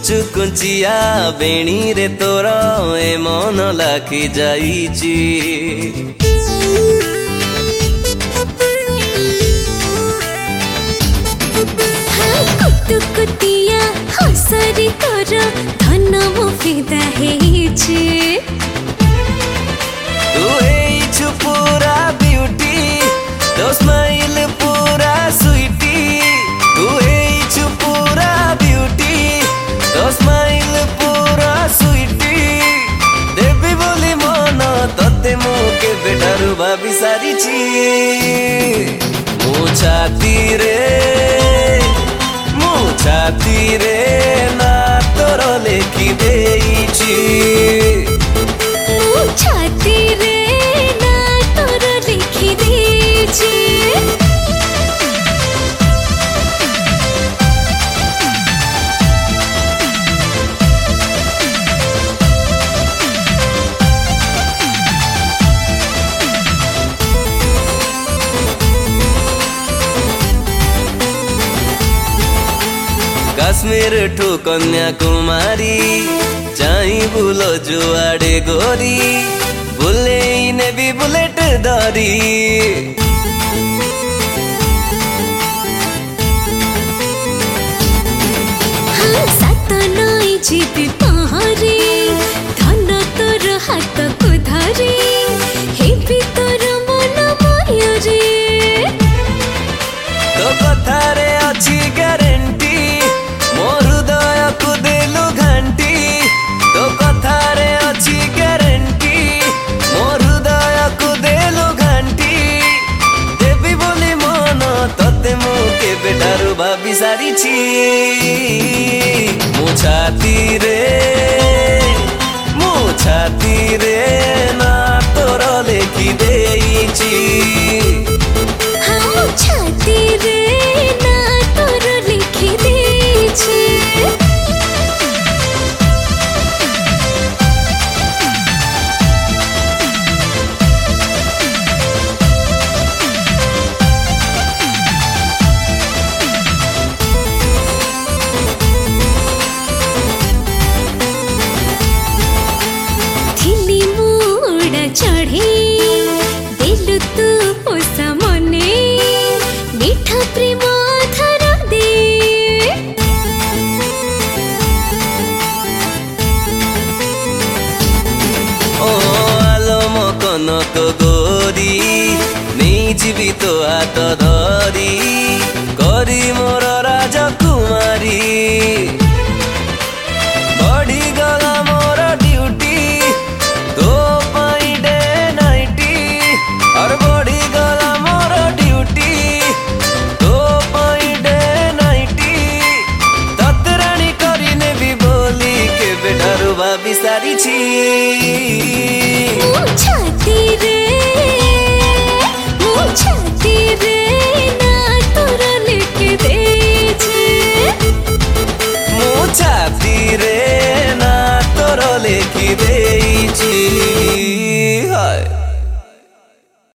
कुचिया बेणी रे तोर ए मन लाखी जाइची। कुतिया हसरी तोर धन मो फिदा हेइछे। तू हेइछु पूरा ब्यूटी, तो स्माइल पूरा स्वीटी। तू हेइछु पूरा ब्यूटी, तो स्माइल पूरा स्वीटी। देवी बोली मन तते मो केबे ठारू भाबी सारिची। मो छाती रे ना तोर लेखी देइची। मो छाती रे ना तोर लिखि देइची। काश्मीर ठू कन्याकुमारी चाही बुलो जुआड़े गोरी। बुले ने भी बुलेट धरी। हाँ सात नई जीवी पहरी धन तोर हाथ को धरी। हेबी तोर मन मयूरी। तो कथारे अच्छी ग्यारंटी, मो हृदय को देलु घंटी। तो कथारे अच्छी ग्यारंटी, मो हृदय को देलु घंटी। देवी बोली मन तते मो केबे ठारू भाबी सारिची। मो छाती रे ना तोर लेखी देइची। हाँ मो छाती रे ना तोर लिखि देइची। थिली मुड़ा चढ़ी दिलु तू पोसा मने। मीठा प्रेम धर दे। ओ आलम कनक गोरी नहीं जीवी तो हाथ धरी। करी मोर राजकुमारी। बढ़ी गला मोर ड्यूटी, तो पाई डे नाइटी। और बढ़ी गला मोर ड्यूटी, तो पाई डे नाइटी। ततराणी करी ने भी बोली के बेठारू भाबी सारिची।